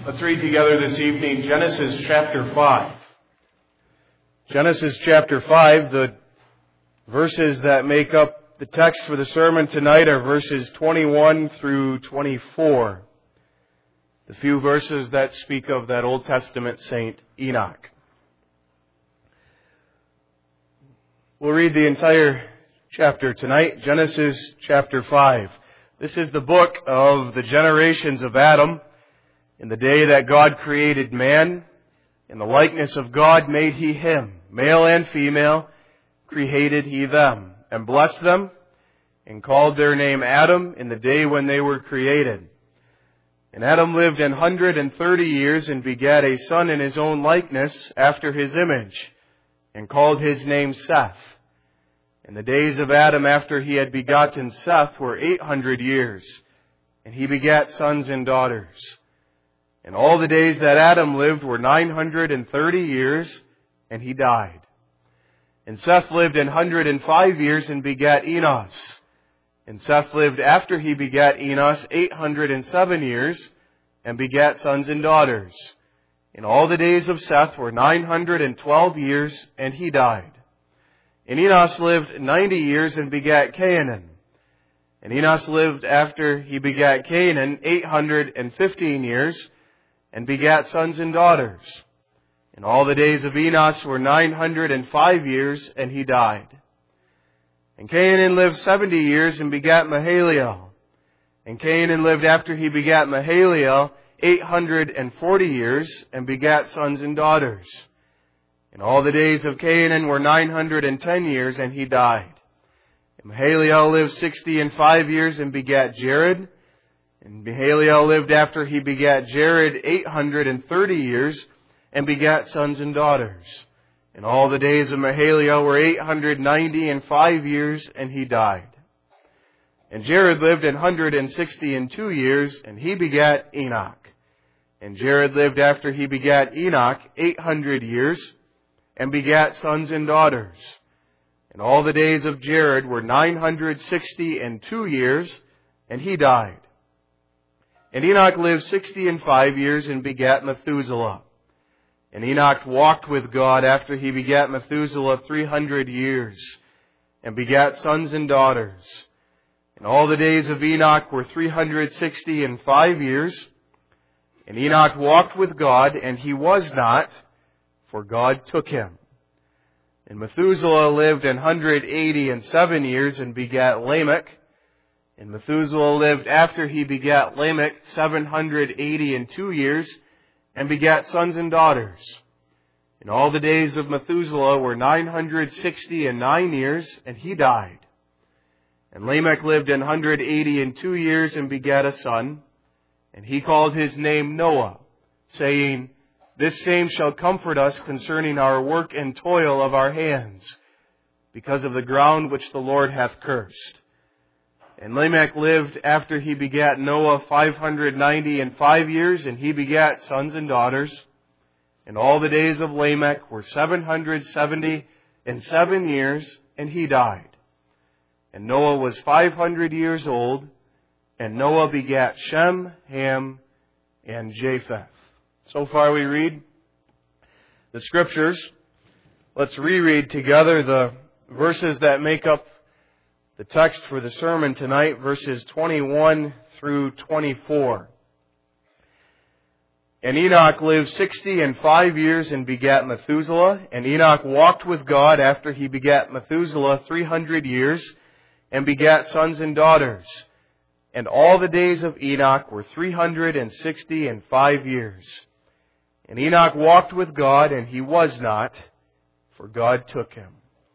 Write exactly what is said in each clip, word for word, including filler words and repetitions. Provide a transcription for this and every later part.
Let's read together this evening Genesis chapter five. Genesis chapter five, the verses that make up the text for the sermon tonight are verses twenty-one through twenty-four. The few verses that speak of that Old Testament saint Enoch. We'll read the entire chapter tonight, Genesis chapter five. This is the book of the generations of Adam. In the day that God created man, in the likeness of God made he him, male and female, created he them, and blessed them, and called their name Adam in the day when they were created. And Adam lived an hundred and thirty years, and begat a son in his own likeness, after his image, and called his name Seth. And the days of Adam after he had begotten Seth were eight hundred years, and he begat sons and daughters. And all the days that Adam lived were nine hundred and thirty years, and he died. And Seth lived an hundred and five years, and begat Enos. And Seth lived after he begat Enos eight hundred and seven years, and begat sons and daughters. And all the days of Seth were nine hundred and twelve years, and he died. And Enos lived ninety years, and begat Cainan. And Enos lived after he begat Cainan eight hundred and fifteen years, and begat sons and daughters. And all the days of Enos were nine hundred and five years, and he died. And Cainan lived seventy years, and begat Mahalalel. And Cainan lived after he begat Mahalalel eight hundred and forty years, and begat sons and daughters. And all the days of Cainan were nine hundred and ten years, and he died. And Mahalalel lived sixty and five years, and begat Jared. And Mahalalel lived after he begat Jared eight hundred and thirty years, and begat sons and daughters. And all the days of Mahalalel were eight hundred ninety and five years, and he died. And Jared lived an hundred and sixty and two years, and he begat Enoch. And Jared lived after he begat Enoch eight hundred years, and begat sons and daughters. And all the days of Jared were nine hundred sixty and two years, and he died. And Enoch lived sixty and five years, and begat Methuselah. And Enoch walked with God after he begat Methuselah three hundred years, and begat sons and daughters. And all the days of Enoch were three hundred sixty and five years. And Enoch walked with God, and he was not, for God took him. And Methuselah lived an hundred eighty and seven years, and begat Lamech. And Methuselah lived after he begat Lamech seven hundred eighty and two years, and begat sons and daughters. And all the days of Methuselah were nine hundred sixty and nine years, and he died. And Lamech lived an hundred eighty and two years, and begat a son. And he called his name Noah, saying, This same shall comfort us concerning our work and toil of our hands, because of the ground which the Lord hath cursed. And Lamech lived after he begat Noah five hundred ninety and five years, and he begat sons and daughters. And all the days of Lamech were seven hundred seventy and seven years, and he died. And Noah was five hundred years old, and Noah begat Shem, Ham, and Japheth. So far we read the Scriptures. Let's reread together the verses that make up the text for the sermon tonight, verses twenty-one through twenty-four. And Enoch lived sixty and five years, and begat Methuselah. And Enoch walked with God after he begat Methuselah three hundred years, and begat sons and daughters. And all the days of Enoch were three hundred and sixty and five years. And Enoch walked with God, and he was not, for God took him.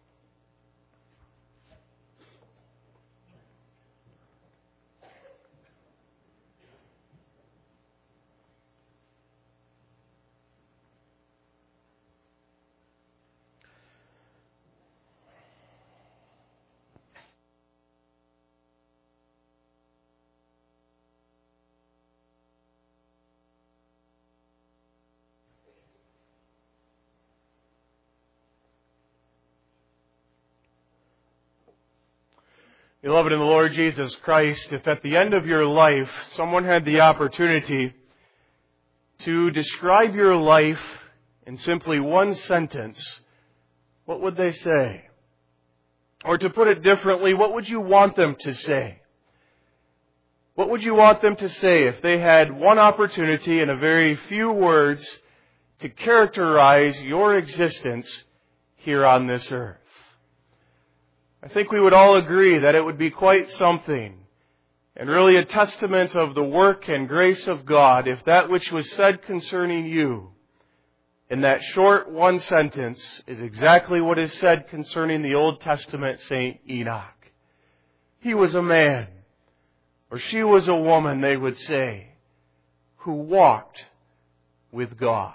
Beloved in the Lord Jesus Christ, if at the end of your life someone had the opportunity to describe your life in simply one sentence, what would they say? Or to put it differently, what would you want them to say? What would you want them to say if they had one opportunity in a very few words to characterize your existence here on this earth? I think we would all agree that it would be quite something, and really a testament of the work and grace of God, if that which was said concerning you in that short one sentence is exactly what is said concerning the Old Testament Saint Enoch. He was a man, or she was a woman, they would say, who walked with God.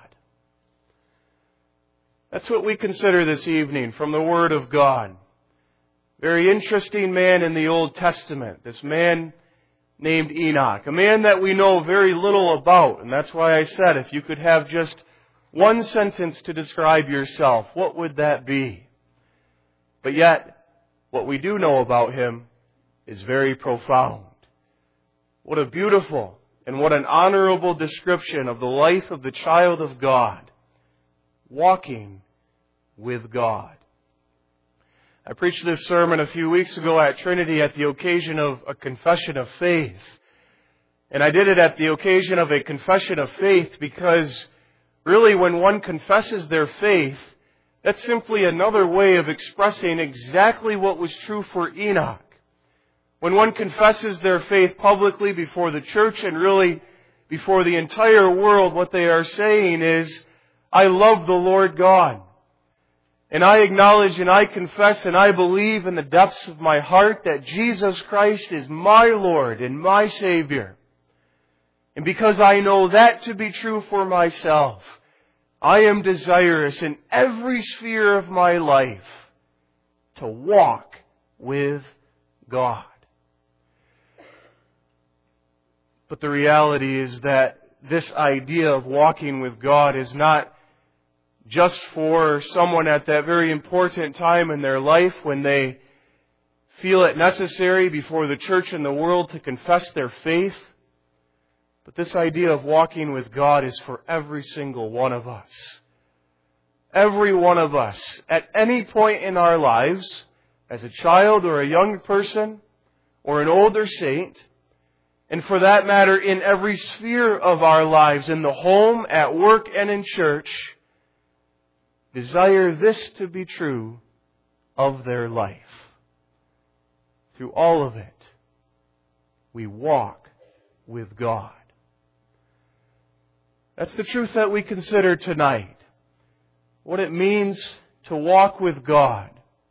That's what we consider this evening from the Word of God. Very interesting man in the Old Testament, this man named Enoch, a man that we know very little about, and that's why I said if you could have just one sentence to describe yourself, what would that be? But yet, what we do know about him is very profound. What a beautiful and what an honorable description of the life of the child of God, walking with God. I preached this sermon a few weeks ago at Trinity at the occasion of a confession of faith. And I did it at the occasion of a confession of faith because really when one confesses their faith, that's simply another way of expressing exactly what was true for Enoch. When one confesses their faith publicly before the church and really before the entire world, what they are saying is, I love the Lord God. And I acknowledge and I confess and I believe in the depths of my heart that Jesus Christ is my Lord and my Savior. And because I know that to be true for myself, I am desirous in every sphere of my life to walk with God. But the reality is that this idea of walking with God is not just for someone at that very important time in their life when they feel it necessary before the church and the world to confess their faith. But this idea of walking with God is for every single one of us. Every one of us, at any point in our lives, as a child or a young person or an older saint, and for that matter, in every sphere of our lives, in the home, at work, and in church, desire this to be true of their life. Through all of it, we walk with God. That's the truth that we consider tonight. What it means to walk with God.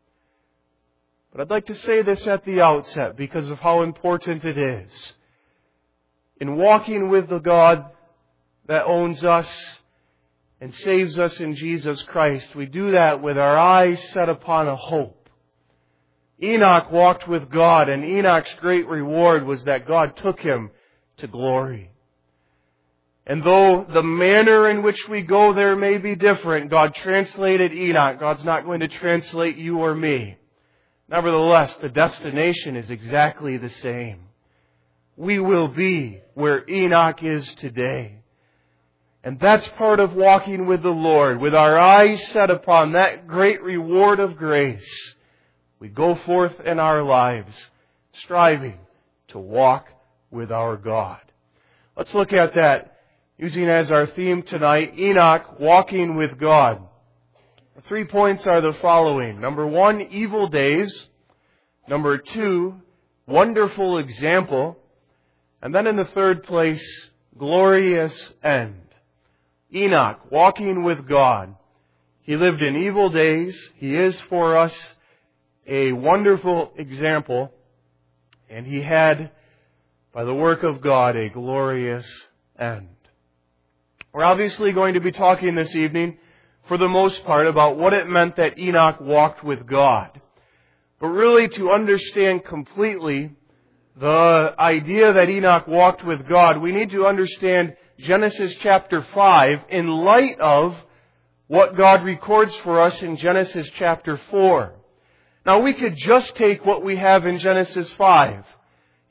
But I'd like to say this at the outset because of how important it is. In walking with the God that owns us and saves us in Jesus Christ, we do that with our eyes set upon a hope. Enoch walked with God, and Enoch's great reward was that God took him to glory. And though the manner in which we go there may be different, God translated Enoch. God's not going to translate you or me. Nevertheless, the destination is exactly the same. We will be where Enoch is today. And that's part of walking with the Lord, with our eyes set upon that great reward of grace. We go forth in our lives, striving to walk with our God. Let's look at that, using as our theme tonight, Enoch walking with God. The three points are the following. Number one, evil days. Number two, wonderful example. And then in the third place, glorious end. Enoch, walking with God. He lived in evil days. He is for us a wonderful example. And he had, by the work of God, a glorious end. We're obviously going to be talking this evening, for the most part, about what it meant that Enoch walked with God. But really, to understand completely the idea that Enoch walked with God, we need to understand Genesis chapter five in light of what God records for us in Genesis chapter four. Now, we could just take what we have in Genesis five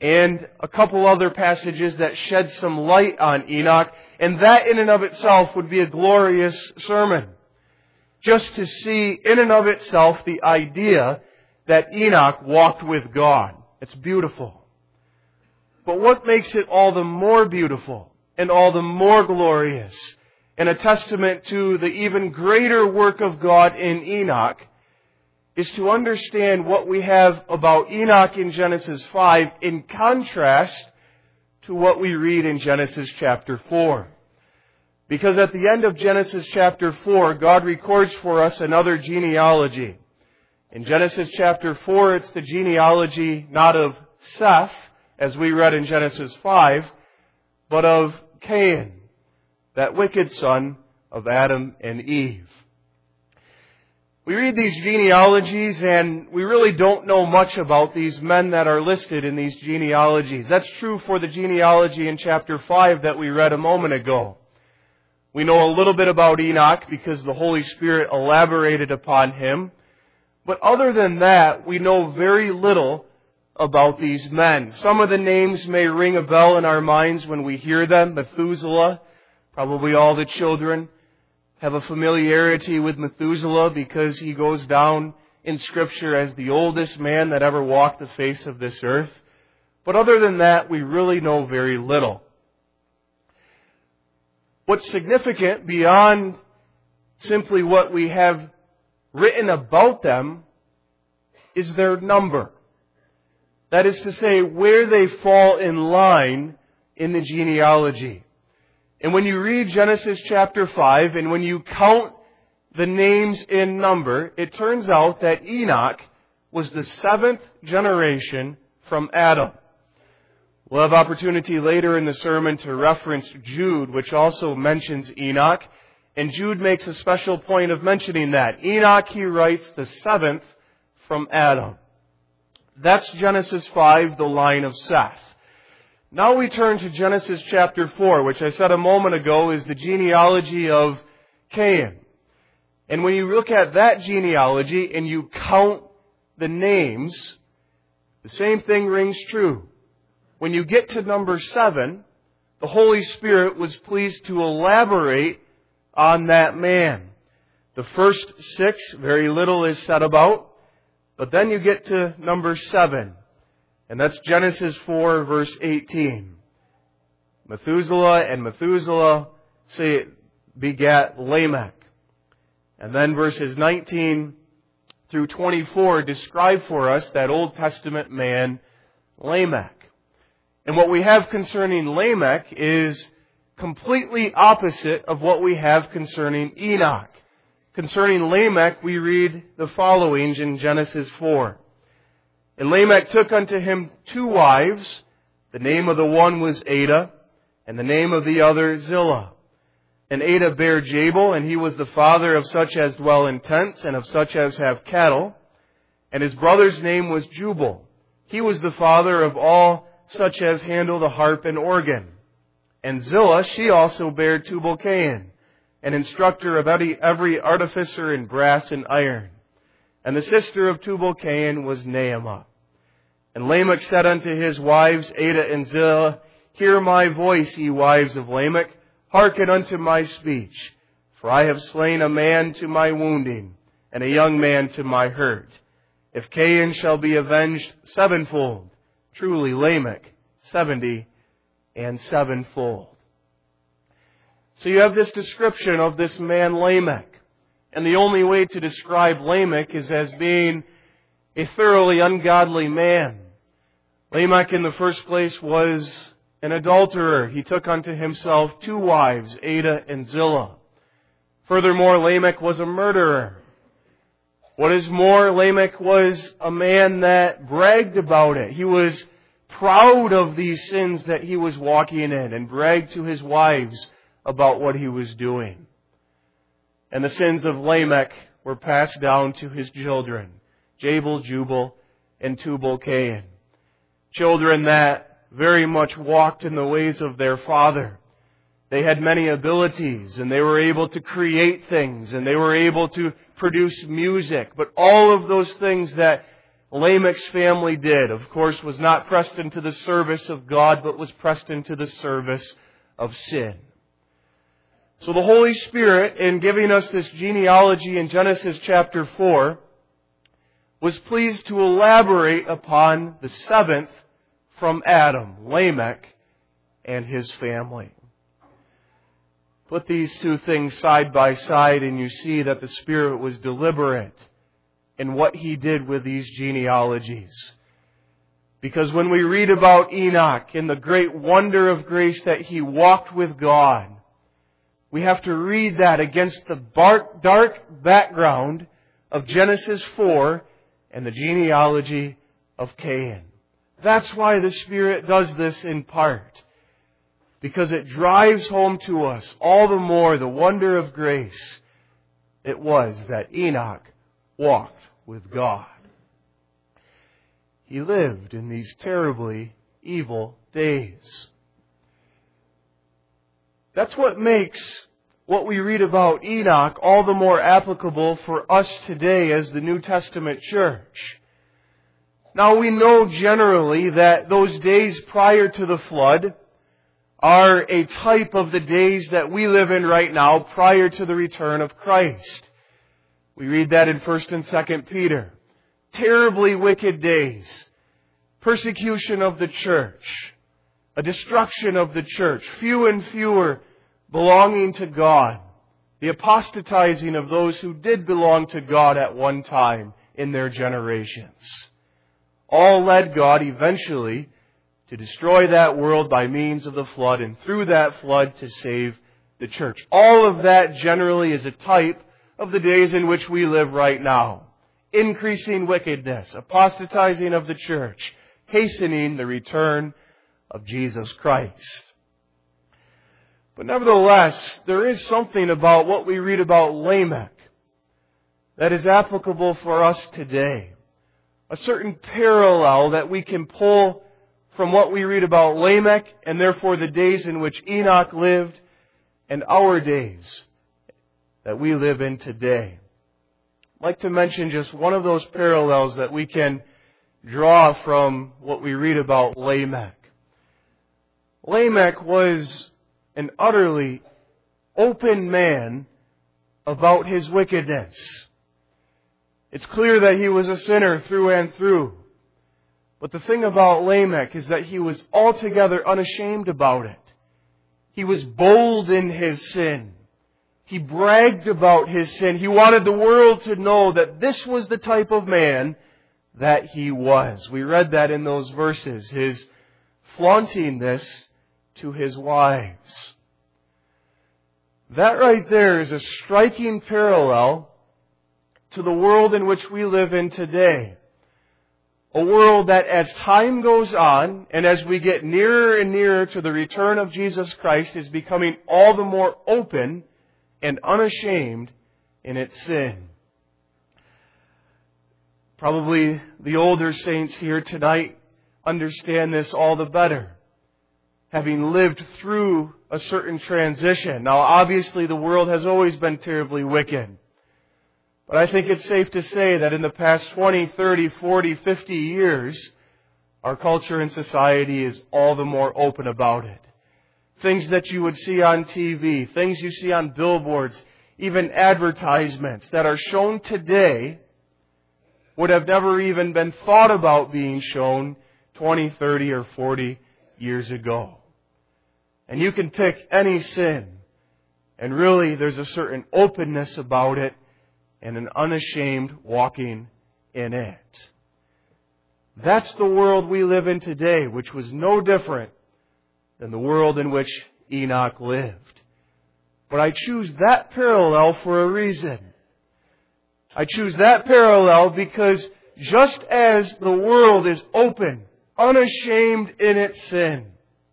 and a couple other passages that shed some light on Enoch, and that in and of itself would be a glorious sermon. Just to see in and of itself the idea that Enoch walked with God. It's beautiful. But what makes it all the more beautiful and all the more glorious, and a testament to the even greater work of God in Enoch, is to understand what we have about Enoch in Genesis five in contrast to what we read in Genesis chapter four. Because at the end of Genesis chapter four, God records for us another genealogy. In Genesis chapter four, it's the genealogy not of Seth, as we read in Genesis five, but of Cain, that wicked son of Adam and Eve. We read these genealogies and we really don't know much about these men that are listed in these genealogies. That's true for the genealogy in chapter five that we read a moment ago. We know a little bit about Enoch because the Holy Spirit elaborated upon him. But other than that, we know very little about these men. Some of the names may ring a bell in our minds when we hear them. Methuselah, probably all the children have a familiarity with Methuselah because he goes down in Scripture as the oldest man that ever walked the face of this earth. But other than that, we really know very little. What's significant beyond simply what we have written about them is their number. That is to say, where they fall in line in the genealogy. And when you read Genesis chapter five, and when you count the names in number, it turns out that Enoch was the seventh generation from Adam. We'll have opportunity later in the sermon to reference Jude, which also mentions Enoch. And Jude makes a special point of mentioning that. Enoch, he writes, the seventh from Adam. That's Genesis five, the line of Seth. Now we turn to Genesis chapter four, which I said a moment ago is the genealogy of Cain. And when you look at that genealogy and you count the names, the same thing rings true. When you get to number seven, the Holy Spirit was pleased to elaborate on that man. The first six, very little is said about. But then you get to number seven. And that's Genesis four, verse eighteen. Methuselah and Methuselah say begat Lamech. And then verses nineteen through twenty-four describe for us that Old Testament man, Lamech. And what we have concerning Lamech is completely opposite of what we have concerning Enoch. Concerning Lamech, we read the following in Genesis four. And Lamech took unto him two wives. The name of the one was Adah, and the name of the other Zillah. And Adah bare Jabal, and he was the father of such as dwell in tents, and of such as have cattle. And his brother's name was Jubal. He was the father of all such as handle the harp and organ. And Zillah, she also bare Tubal-Cain, an instructor of every artificer in brass and iron. And the sister of Tubal-Cain was Naamah. And Lamech said unto his wives, Adah and Zillah, Hear my voice, ye wives of Lamech, hearken unto my speech. For I have slain a man to my wounding, and a young man to my hurt. If Cain shall be avenged sevenfold, truly Lamech seventy and sevenfold. So you have this description of this man Lamech. And the only way to describe Lamech is as being a thoroughly ungodly man. Lamech in the first place was an adulterer. He took unto himself two wives, Adah and Zillah. Furthermore, Lamech was a murderer. What is more, Lamech was a man that bragged about it. He was proud of these sins that he was walking in and bragged to his wives about what he was doing. And the sins of Lamech were passed down to his children, Jabal, Jubal, and Tubal-Cain. Children that very much walked in the ways of their father. They had many abilities, and they were able to create things, and they were able to produce music. But all of those things that Lamech's family did, of course, was not pressed into the service of God, but was pressed into the service of sin. So the Holy Spirit, in giving us this genealogy in Genesis chapter four, was pleased to elaborate upon the seventh from Adam, Lamech, and his family. Put these two things side by side and you see that the Spirit was deliberate in what He did with these genealogies. Because when we read about Enoch and the great wonder of grace that he walked with God, we have to read that against the dark background of Genesis four and the genealogy of Cain. That's why the Spirit does this in part. Because it drives home to us all the more the wonder of grace it was that Enoch walked with God. He lived in these terribly evil days. That's what makes what we read about Enoch all the more applicable for us today as the New Testament church. Now we know generally that those days prior to the flood are a type of the days that we live in right now prior to the return of Christ. We read that in First and Second Peter. Terribly wicked days. Persecution of the church. A destruction of the church. Few and fewer belonging to God. The apostatizing of those who did belong to God at one time in their generations. All led God eventually to destroy that world by means of the flood, and through that flood to save the church. All of that generally is a type of the days in which we live right now. Increasing wickedness, apostatizing of the church, hastening the return of Jesus Christ. But nevertheless, there is something about what we read about Lamech that is applicable for us today. A certain parallel that we can pull from what we read about Lamech, and therefore the days in which Enoch lived, and our days that we live in today. I'd like to mention just one of those parallels that we can draw from what we read about Lamech. Lamech was an utterly open man about his wickedness. It's clear that he was a sinner through and through. But the thing about Lamech is that he was altogether unashamed about it. He was bold in his sin. He bragged about his sin. He wanted the world to know that this was the type of man that he was. We read that in those verses, his flaunting this to his wives. That right there is a striking parallel to the world in which we live in today. A world that as time goes on and as we get nearer and nearer to the return of Jesus Christ is becoming all the more open and unashamed in its sin. Probably the older saints here tonight understand this all the better, having lived through a certain transition. Now obviously the world has always been terribly wicked. But I think it's safe to say that in the past twenty, thirty, forty, fifty years, our culture and society is all the more open about it. Things that you would see on T V, things you see on billboards, even advertisements that are shown today would have never even been thought about being shown twenty, thirty, or forty years ago. And you can pick any sin, and really there's a certain openness about it, and an unashamed walking in it. That's the world we live in today, which was no different than the world in which Enoch lived. But I choose that parallel for a reason. I choose that parallel because just as the world is open, unashamed in its sin,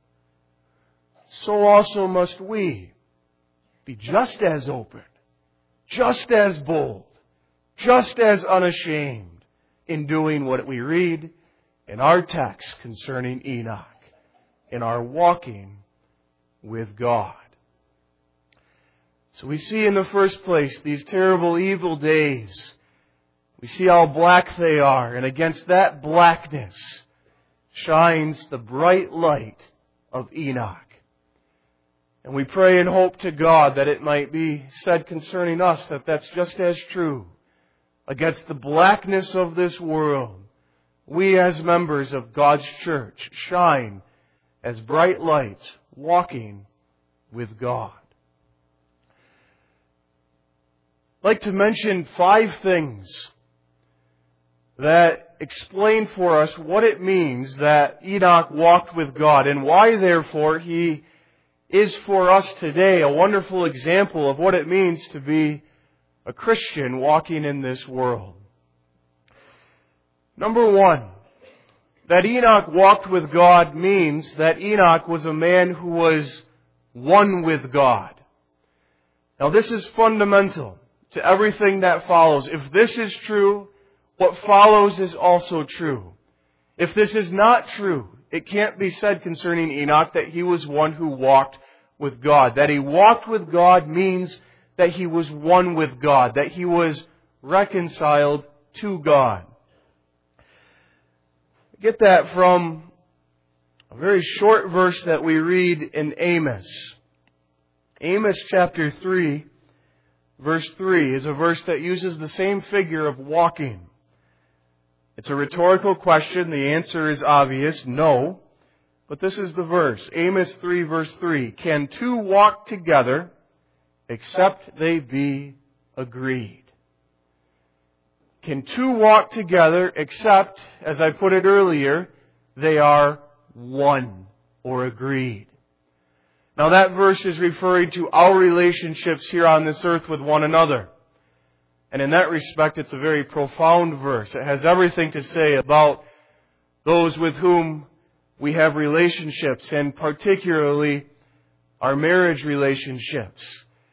so also must we be just as open, just as bold, just as unashamed in doing what we read in our text concerning Enoch, in our walking with God. So we see in the first place these terrible evil days We see how black they are, and against that blackness shines the bright light of Enoch. And we pray and hope to God that it might be said concerning us that that's just as true. Against the blackness of this world, we as members of God's church shine as bright lights walking with God. I'd like to mention five things that explain for us what it means that Enoch walked with God and why, therefore, he is for us today a wonderful example of what it means to be a Christian walking in this world. Number one, that Enoch walked with God means that Enoch was a man who was one with God. Now this is fundamental to everything that follows. If this is true, what follows is also true. If this is not true, it can't be said concerning Enoch that he was one who walked with God. That he walked with God means that he was one with God, that he was reconciled to God. Get that from a very short verse that we read in Amos. Amos chapter three, verse three is a verse that uses the same figure of walking. It's a rhetorical question. The answer is obvious, no. But this is the verse. Amos three, verse three. Can two walk together except they be agreed? Can two walk together except, as I put it earlier, they are one or agreed? Now that verse is referring to our relationships here on this earth with one another. And in that respect, it's a very profound verse. It has everything to say about those with whom we have relationships, and particularly our marriage relationships.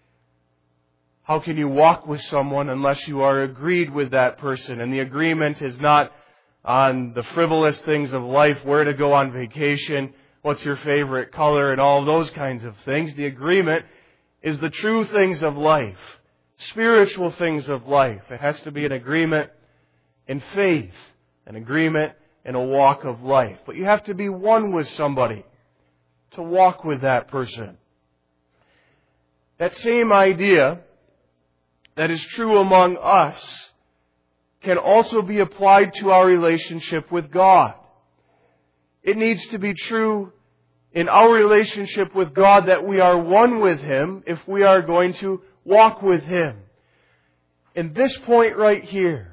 How can you walk with someone unless you are agreed with that person? And the agreement is not on the frivolous things of life, where to go on vacation, what's your favorite color, and all those kinds of things. The agreement is the true things of life, spiritual things of life. It has to be an agreement in faith, an agreement in a walk of life. But you have to be one with somebody to walk with that person. That same idea that is true among us can also be applied to our relationship with God. It needs to be true in our relationship with God that we are one with Him if we are going to walk with Him. And this point right here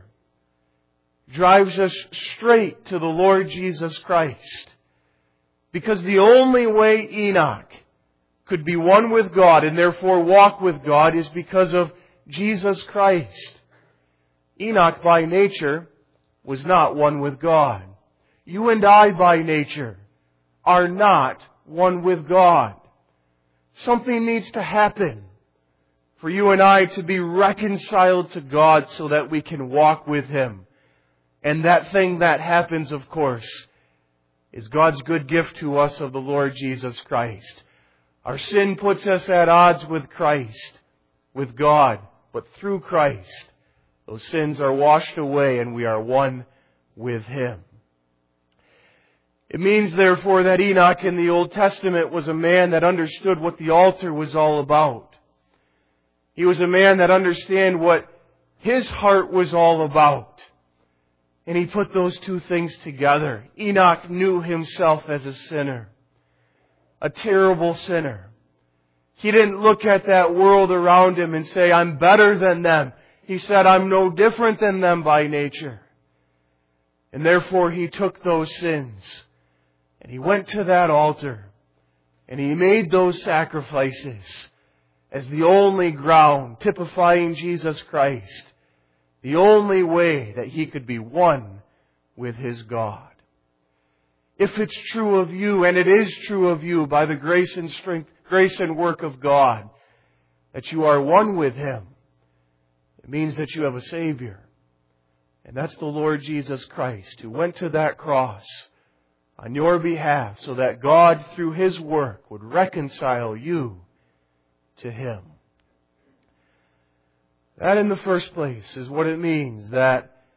drives us straight to the Lord Jesus Christ. Because the only way Enoch could be one with God and therefore walk with God is because of Jesus Christ. Enoch by nature was not one with God. You and I by nature are not one with God. Something needs to happen for you and I to be reconciled to God so that we can walk with Him. And that thing that happens, of course, is God's good gift to us of the Lord Jesus Christ. Our sin puts us at odds with Christ, with God, but through Christ, those sins are washed away and we are one with Him. It means, therefore, that Enoch in the Old Testament was a man that understood what the altar was all about. He was a man that understood what his heart was all about. And he put those two things together. Enoch knew himself as a sinner, a terrible sinner. He didn't look at that world around him and say, I'm better than them. He said, I'm no different than them by nature. And therefore he took those sins and he went to that altar and he made those sacrifices as the only ground typifying Jesus Christ, the only way that he could be one with his God. If it's true of you, and it is true of you by the grace and strength, grace and work of God, that you are one with Him, it means that you have a Savior. And that's the Lord Jesus Christ, who went to that cross on your behalf so that God, through His work, would reconcile you to Him. That, in the first place, is what it means that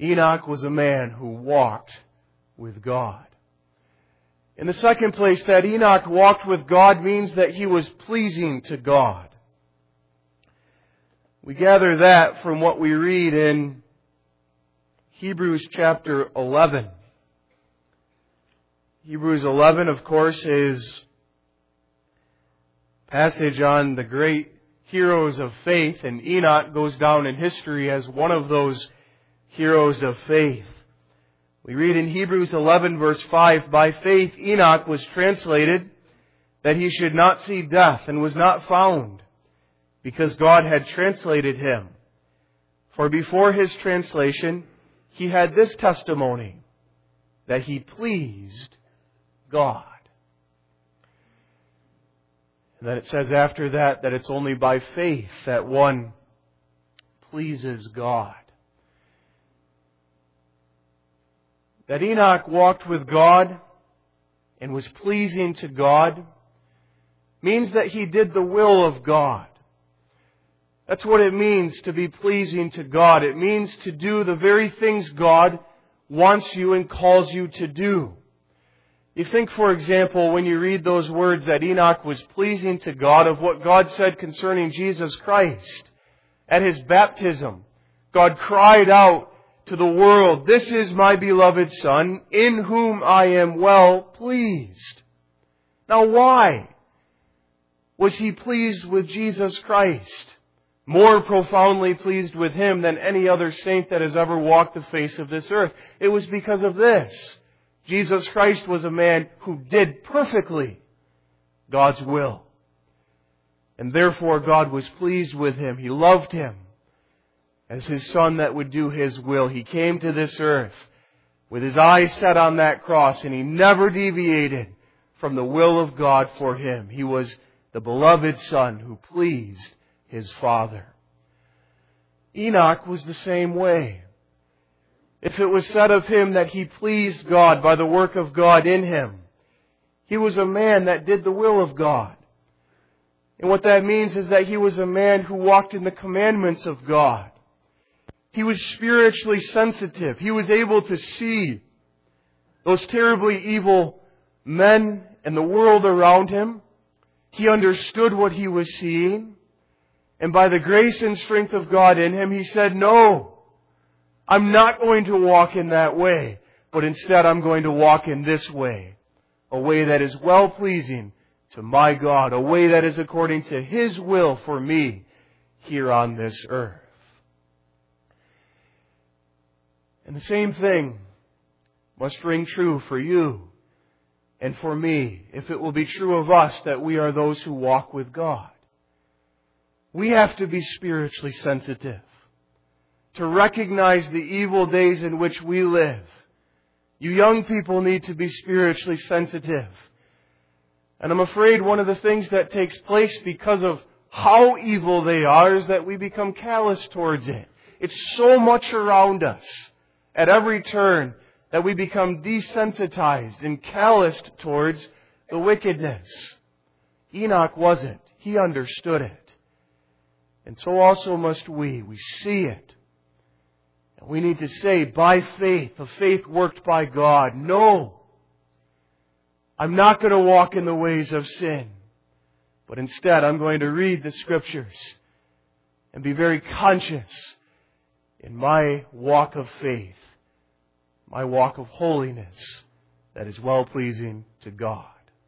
Enoch was a man who walked with God. In the second place, that Enoch walked with God means that he was pleasing to God. We gather that from what we read in Hebrews chapter eleven. Hebrews eleven, of course, is a passage on the great heroes of faith, and Enoch goes down in history as one of those heroes of faith. We read in Hebrews eleven verse five, "By faith Enoch was translated that he should not see death, and was not found, because God had translated him. For before his translation he had this testimony, that he pleased God." And then it says after that, that it's only by faith that one pleases God. That Enoch walked with God and was pleasing to God means that he did the will of God. That's what it means to be pleasing to God. It means to do the very things God wants you and calls you to do. You think, for example, when you read those words that Enoch was pleasing to God, of what God said concerning Jesus Christ. At his baptism, God cried out to the world, "This is my beloved Son, in whom I am well pleased." Now why was he pleased with Jesus Christ? More profoundly pleased with Him than any other saint that has ever walked the face of this earth. It was because of this. Jesus Christ was a man who did perfectly God's will. And therefore God was pleased with Him. He loved Him as His Son that would do His will. He came to this earth with His eyes set on that cross, and He never deviated from the will of God for Him. He was the beloved Son who pleased His Father. Enoch was the same way. If it was said of him that he pleased God by the work of God in him, he was a man that did the will of God. And what that means is that he was a man who walked in the commandments of God. He was spiritually sensitive. He was able to see those terribly evil men and the world around him. He understood what he was seeing. And by the grace and strength of God in him, he said, "No, I'm not going to walk in that way, but instead I'm going to walk in this way, a way that is well-pleasing to my God, a way that is according to His will for me here on this earth." And the same thing must ring true for you and for me, if it will be true of us that we are those who walk with God. We have to be spiritually sensitive to recognize the evil days in which we live. You young people need to be spiritually sensitive. And I'm afraid one of the things that takes place because of how evil they are is that we become callous towards it. It's so much around us at every turn that we become desensitized and calloused towards the wickedness. Enoch wasn't. He understood it. And so also must we. We see it. And we need to say, by faith, a faith worked by God, no, I'm not going to walk in the ways of sin. But instead, I'm going to read the Scriptures and be very conscious in my walk of faith, my walk of holiness that is well-pleasing to God.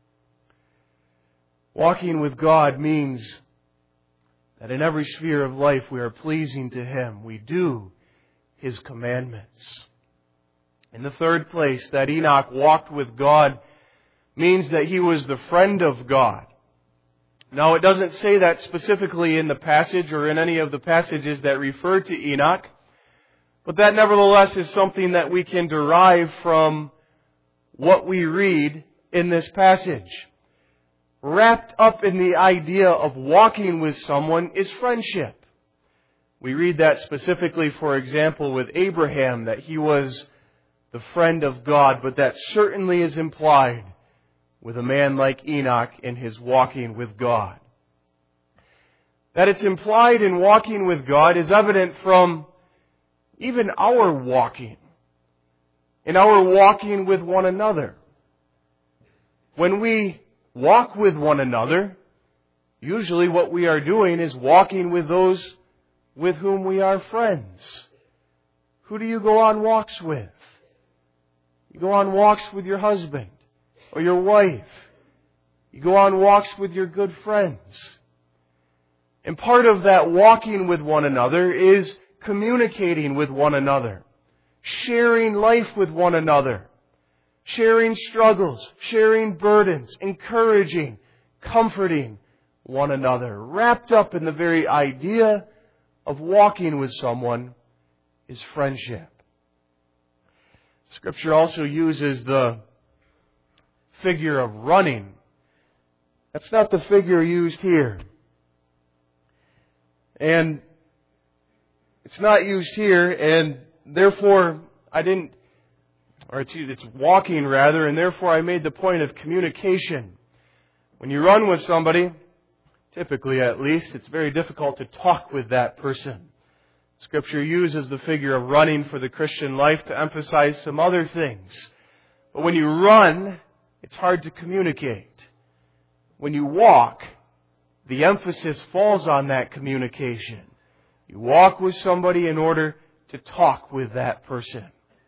Walking with God means that in every sphere of life we are pleasing to Him. We do His commandments. In the third place, that Enoch walked with God means that he was the friend of God. Now, it doesn't say that specifically in the passage or in any of the passages that refer to Enoch, but that nevertheless is something that we can derive from what we read in this passage. Wrapped up in the idea of walking with someone is friendship. We read that specifically, for example, with Abraham, that he was the friend of God, but that certainly is implied with a man like Enoch in his walking with God. That it's implied in walking with God is evident from even our walking, in our walking with one another. When we walk with one another, usually what we are doing is walking with those with whom we are friends. Who do you go on walks with? You go on walks with your husband or your wife. You go on walks with your good friends. And part of that walking with one another is communicating with one another, sharing life with one another, sharing struggles, sharing burdens, encouraging, comforting one another. Wrapped up in the very idea of walking with someone is friendship. Scripture also uses the figure of running. That's not the figure used here. And it's not used here, and therefore I didn't, or it's, it's walking rather, and therefore I made the point of communication. When you run with somebody, typically at least, it's very difficult to talk with that person. Scripture uses the figure of running for the Christian life to emphasize some other things. But when you run, it's hard to communicate. When you walk, the emphasis falls on that communication. You walk with somebody in order to talk with that person.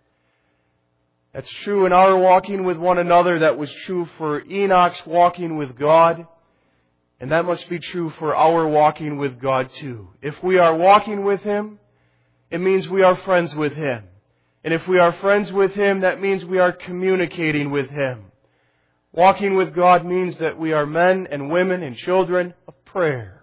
That's true in our walking with one another. That was true for Enoch's walking with God. And that must be true for our walking with God too. If we are walking with Him, it means we are friends with Him. And if we are friends with Him, that means we are communicating with Him. Walking with God means that we are men and women and children of prayer.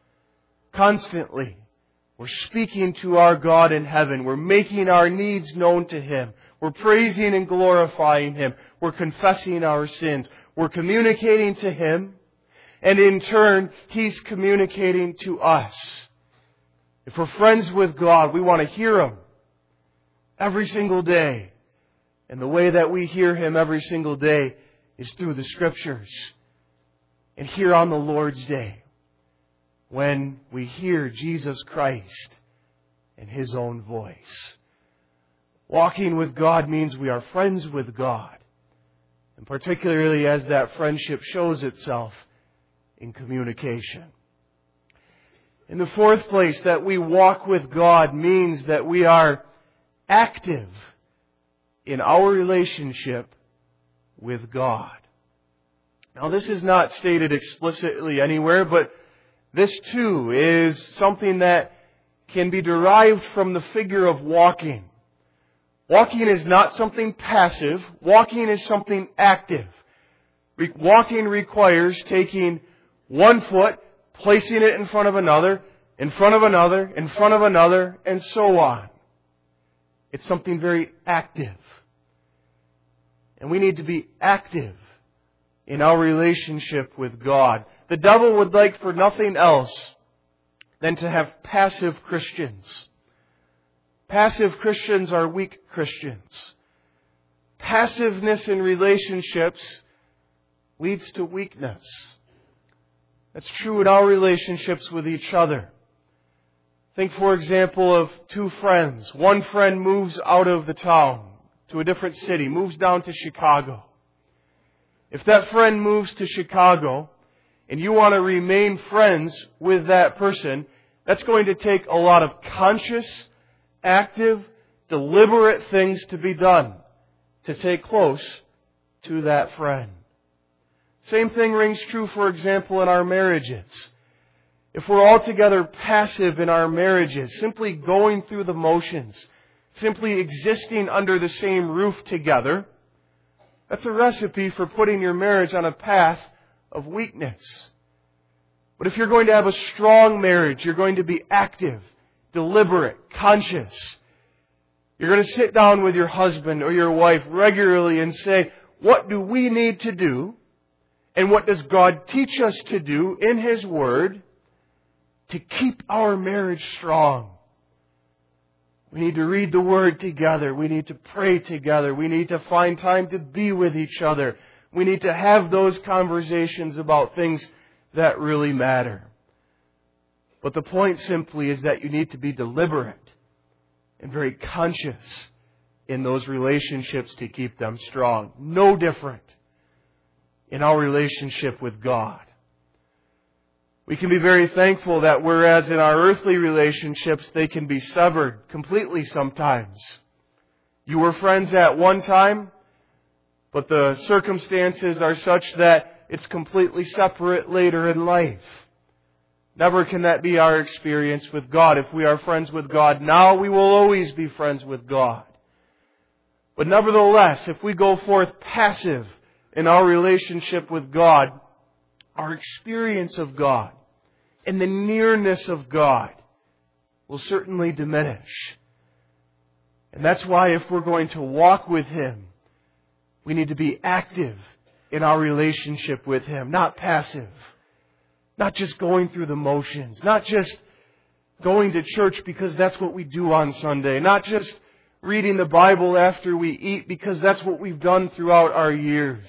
Constantly, we're speaking to our God in heaven. We're making our needs known to Him. We're praising and glorifying Him. We're confessing our sins. We're communicating to Him. And in turn, He's communicating to us. If we're friends with God, we want to hear Him every single day. And the way that we hear Him every single day is through the Scriptures. And here on the Lord's Day, when we hear Jesus Christ in His own voice. Walking with God means we are friends with God. And particularly as that friendship shows itself in communication. In the fourth place, that we walk with God means that we are active in our relationship with God. Now, this is not stated explicitly anywhere, but this too is something that can be derived from the figure of walking. Walking is not something passive. Walking is something active. Re- walking requires taking one foot, placing it in front of another, in front of another, in front of another, and so on. It's something very active. And we need to be active in our relationship with God. The devil would like for nothing else than to have passive Christians. Passive Christians are weak Christians. Passiveness in relationships leads to weakness. That's true in our relationships with each other. Think, for example, of two friends. One friend moves out of the town to a different city, moves down to Chicago. If that friend moves to Chicago and you want to remain friends with that person, that's going to take a lot of conscious, active, deliberate things to be done to stay close to that friend. Same thing rings true, for example, in our marriages. If we're altogether passive in our marriages, simply going through the motions, simply existing under the same roof together, that's a recipe for putting your marriage on a path of weakness. But if you're going to have a strong marriage, you're going to be active, deliberate, conscious. You're going to sit down with your husband or your wife regularly and say, what do we need to do? And what does God teach us to do in His Word to keep our marriage strong? We need to read the Word together. We need to pray together. We need to find time to be with each other. We need to have those conversations about things that really matter. But the point simply is that you need to be deliberate and very conscious in those relationships to keep them strong. No different in our relationship with God. We can be very thankful that whereas in our earthly relationships they can be severed completely sometimes. You were friends at one time, but the circumstances are such that it's completely separate later in life. Never can that be our experience with God. If we are friends with God now, we will always be friends with God. But nevertheless, if we go forth passive in our relationship with God, our experience of God and the nearness of God will certainly diminish. And that's why if we're going to walk with Him, we need to be active in our relationship with Him, not passive. Not just going through the motions, not just going to church because that's what we do on Sunday, not just reading the Bible after we eat because that's what we've done throughout our years.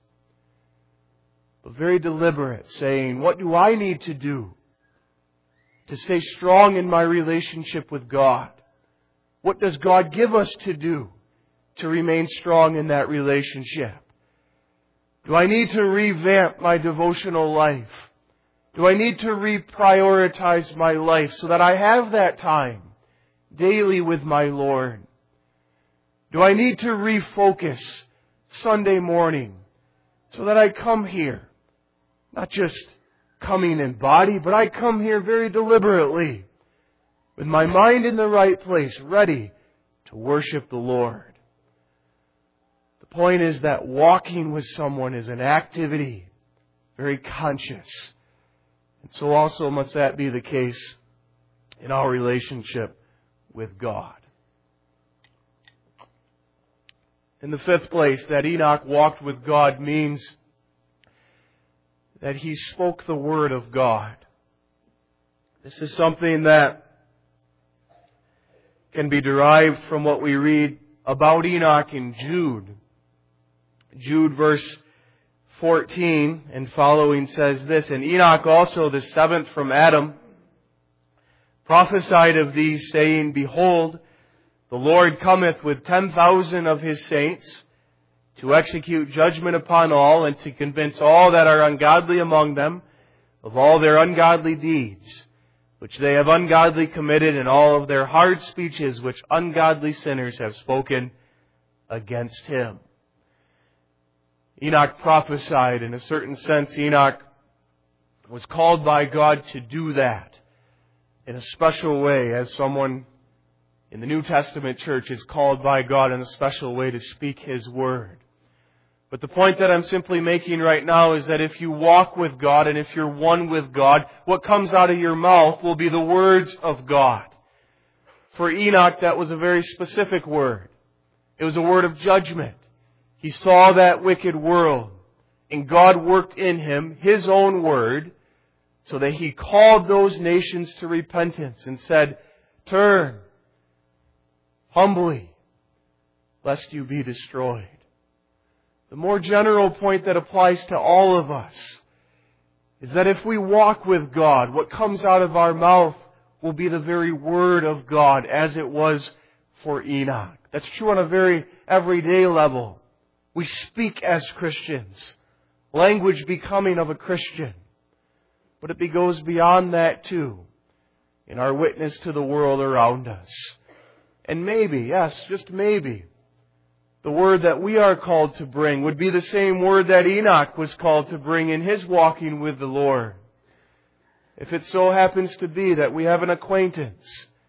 But very deliberate, saying, what do I need to do to stay strong in my relationship with God? What does God give us to do to remain strong in that relationship? Do I need to revamp my devotional life? Do I need to reprioritize my life so that I have that time daily with my Lord? Do I need to refocus Sunday morning so that I come here, not just coming in body, but I come here very deliberately with my mind in the right place, ready to worship the Lord? The point is that walking with someone is an activity, very conscious. And so also must that be the case in our relationship with God. In the fifth place, that Enoch walked with God means that he spoke the Word of God. This is something that can be derived from what we read about Enoch in Jude. Jude verse fourteen and following says this, and Enoch also, the seventh from Adam, prophesied of these, saying, Behold, the Lord cometh with ten thousand of His saints to execute judgment upon all, and to convince all that are ungodly among them of all their ungodly deeds, which they have ungodly committed, and all of their hard speeches which ungodly sinners have spoken against Him. Enoch prophesied. In a certain sense, Enoch was called by God to do that in a special way, as someone in the New Testament church is called by God in a special way to speak His Word. But the point that I'm simply making right now is that if you walk with God and if you're one with God, what comes out of your mouth will be the words of God. For Enoch, that was a very specific word. It was a word of judgment. He saw that wicked world, and God worked in him His own word, so that he called those nations to repentance and said, Turn humbly, lest you be destroyed. The more general point that applies to all of us is that if we walk with God, what comes out of our mouth will be the very Word of God, as it was for Enoch. That's true on a very everyday level. We speak as Christians, language becoming of a Christian. But it goes beyond that too, in our witness to the world around us. And maybe, yes, just maybe, the word that we are called to bring would be the same word that Enoch was called to bring in his walking with the Lord. If it so happens to be that we have an acquaintance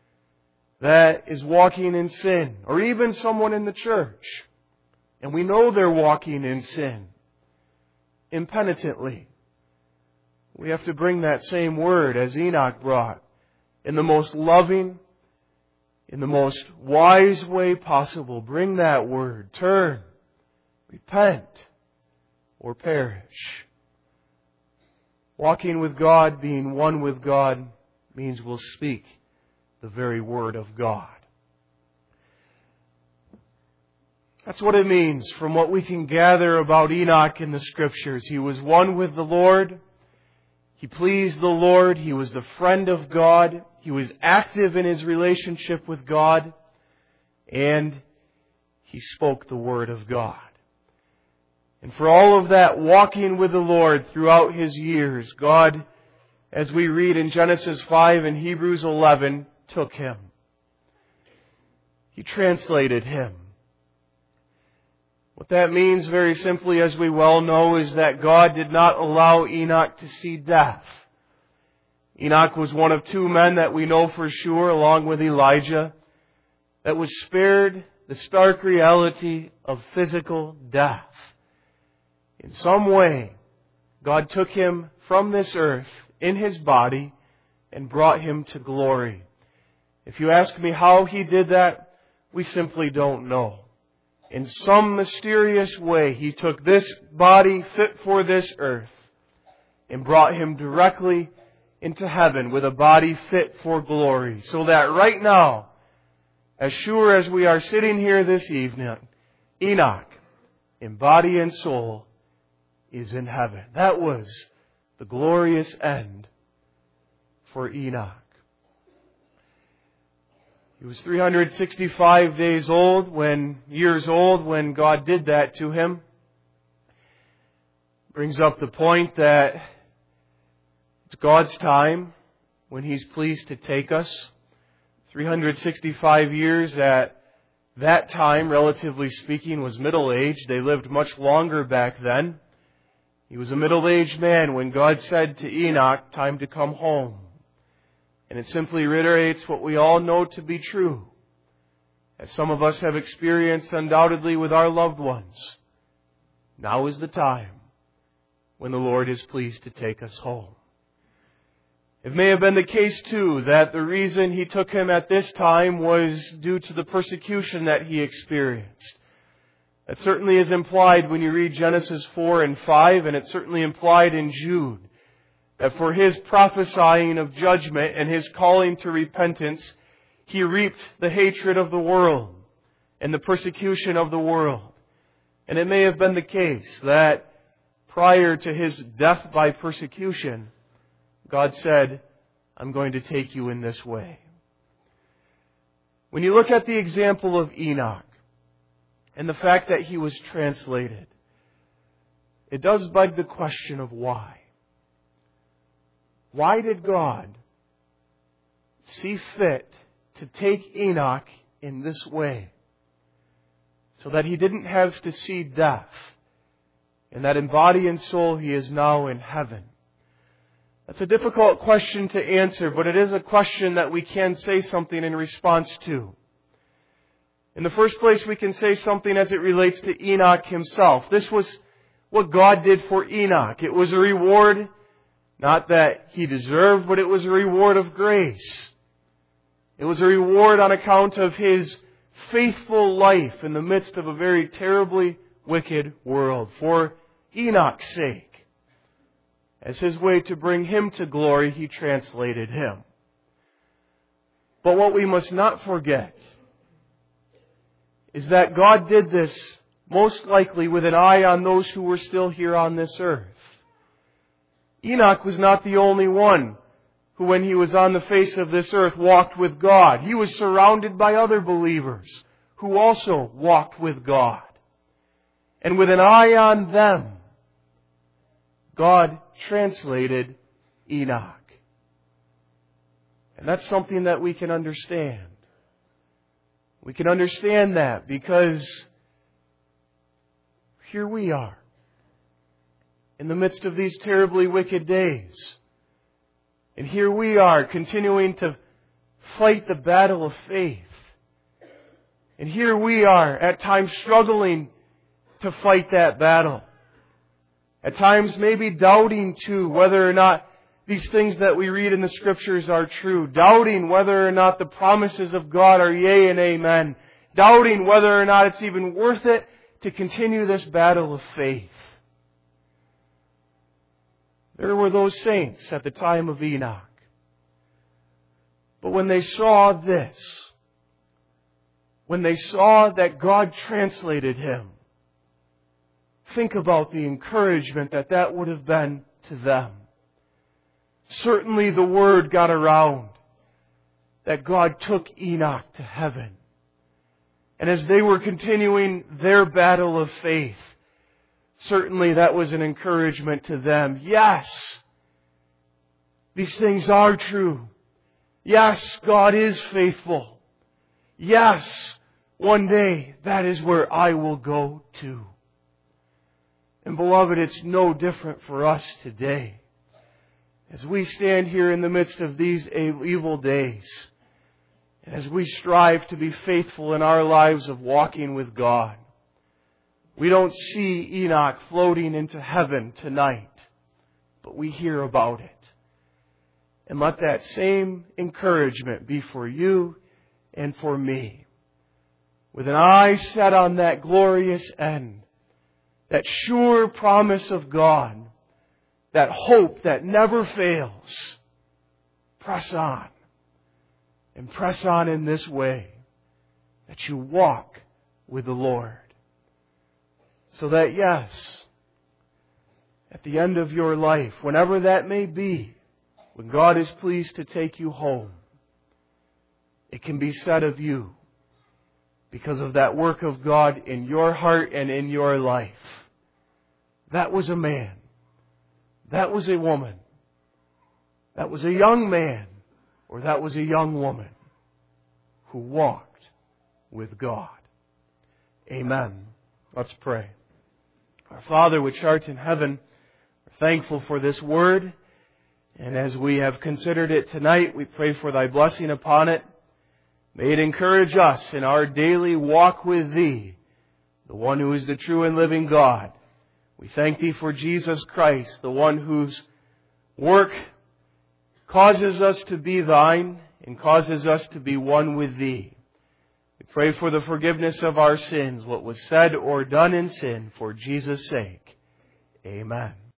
that is walking in sin, or even someone in the church, and we know they're walking in sin impenitently, we have to bring that same word as Enoch brought in the most loving, in the most wise way possible. Bring that word. Turn, repent, or perish. Walking with God, being one with God, means we'll speak the very Word of God. That's what it means from what we can gather about Enoch in the Scriptures. He was one with the Lord. He pleased the Lord. He was the friend of God. He was active in his relationship with God. and he spoke the Word of God. And for all of that walking with the Lord throughout his years, God, as we read in Genesis five and Hebrews eleven, took him. He translated him. What that means, very simply, as we well know, is that God did not allow Enoch to see death. Enoch was one of two men that we know for sure, along with Elijah, that was spared the stark reality of physical death. In some way, God took him from this earth in his body and brought him to glory. If you ask me how he did that, we simply don't know. In some mysterious way, he took this body fit for this earth and brought him directly into heaven with a body fit for glory. So that right now, as sure as we are sitting here this evening, Enoch, in body and soul, is in heaven. That was the glorious end for Enoch. He was three hundred sixty-five days old when, years old when God did that to him. Brings up the point that it's God's time when He's pleased to take us. three hundred sixty-five years at that time, relatively speaking, was middle age. They lived much longer back then. He was a middle-aged man when God said to Enoch, "Time to come home." And it simply reiterates what we all know to be true, as some of us have experienced undoubtedly with our loved ones. Now is the time when the Lord is pleased to take us home. It may have been the case, too, that the reason He took him at this time was due to the persecution that he experienced. That certainly is implied when you read Genesis four and five, and it's certainly implied in Jude, that for his prophesying of judgment and his calling to repentance, he reaped the hatred of the world and the persecution of the world. And it may have been the case that prior to his death by persecution, God said, "I'm going to take you in this way." When you look at the example of Enoch and the fact that he was translated, it does beg the question of why. Why did God see fit to take Enoch in this way, so that he didn't have to see death, and that in body and soul he is now in heaven? That's a difficult question to answer, but it is a question that we can say something in response to. In the first place, we can say something as it relates to Enoch himself. This was what God did for Enoch. It was a reward, not that he deserved, but it was a reward of grace. It was a reward on account of his faithful life in the midst of a very terribly wicked world. For Enoch's sake, as his way to bring him to glory, He translated him. But what we must not forget is that God did this most likely with an eye on those who were still here on this earth. Enoch was not the only one who, when he was on the face of this earth, walked with God. He was surrounded by other believers who also walked with God. And with an eye on them, God translated Enoch. And that's something that we can understand. We can understand that because here we are, in the midst of these terribly wicked days. And here we are, continuing to fight the battle of faith. And here we are, at times struggling to fight that battle. At times maybe doubting too whether or not these things that we read in the Scriptures are true. Doubting whether or not the promises of God are yea and amen. Doubting whether or not it's even worth it to continue this battle of faith. There were those saints at the time of Enoch. But when they saw this, when they saw that God translated him, think about the encouragement that that would have been to them. Certainly the word got around that God took Enoch to heaven. And as they were continuing their battle of faith, certainly that was an encouragement to them. Yes, these things are true. Yes, God is faithful. Yes, one day that is where I will go to. And beloved, it's no different for us today. As we stand here in the midst of these evil days, and as we strive to be faithful in our lives of walking with God, we don't see Enoch floating into heaven tonight, but we hear about it. And let that same encouragement be for you and for me. With an eye set on that glorious end, that sure promise of God, that hope that never fails, press on. And press on in this way, that you walk with the Lord. So that, yes, at the end of your life, whenever that may be, when God is pleased to take you home, it can be said of you, because of that work of God in your heart and in your life, that was a man, that was a woman, that was a young man, or that was a young woman who walked with God. Amen. Let's pray. Our Father which art in heaven, we're thankful for this word. And as we have considered it tonight, we pray for Thy blessing upon it. May it encourage us in our daily walk with Thee, the one who is the true and living God. We thank Thee for Jesus Christ, the one whose work causes us to be Thine and causes us to be one with Thee. We pray for the forgiveness of our sins, what was said or done in sin, for Jesus' sake. Amen.